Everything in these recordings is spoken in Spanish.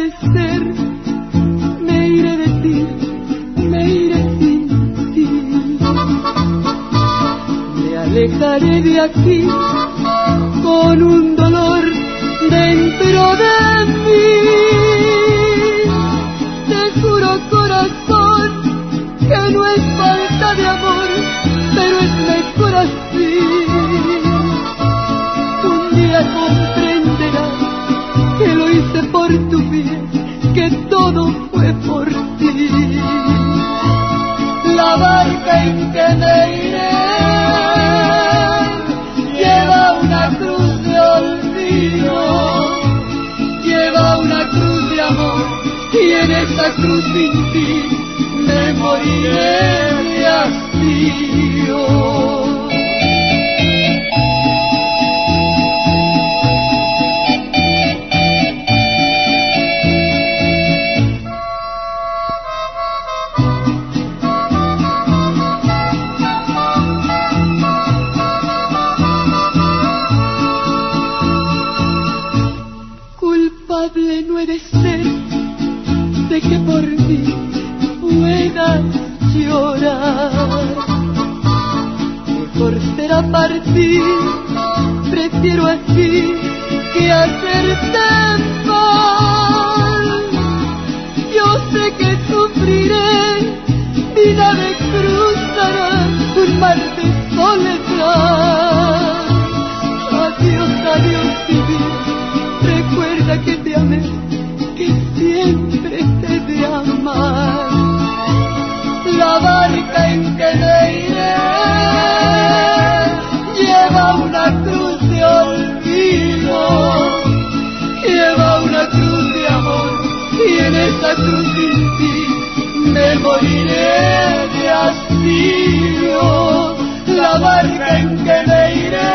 de ser, me iré de ti, me iré sin ti. Me alejaré de aquí con un dolor dentro de mí. Te juro, corazón, que no es falta de amor, pero es mejor así. Un día comprenderás que lo hice por tu bien, que todo fue por ti. La barca en que me iré lleva una cruz de olvido, lleva una cruz de amor, y en esa cruz sin ti me moriré de hastío. Culpable no he de ser de que por mí puedas llorar. Mejor será partir, prefiero así que hacerte mal. Yo sé que sufriré, mi nave cruzará un mar de soledad. Adiós, adiós, vivir, recuerda que te amé, que siempre te de amar. La barca en que me iré lleva una cruz de olvido, lleva una cruz de amor, y en esa cruz sin ti me moriré de hastío. La barca en que me iré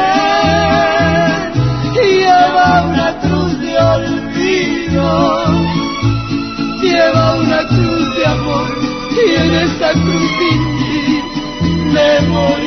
lleva una cruz de olvido, lleva una cruz de amor, y en esa cruz sin ti me moriré.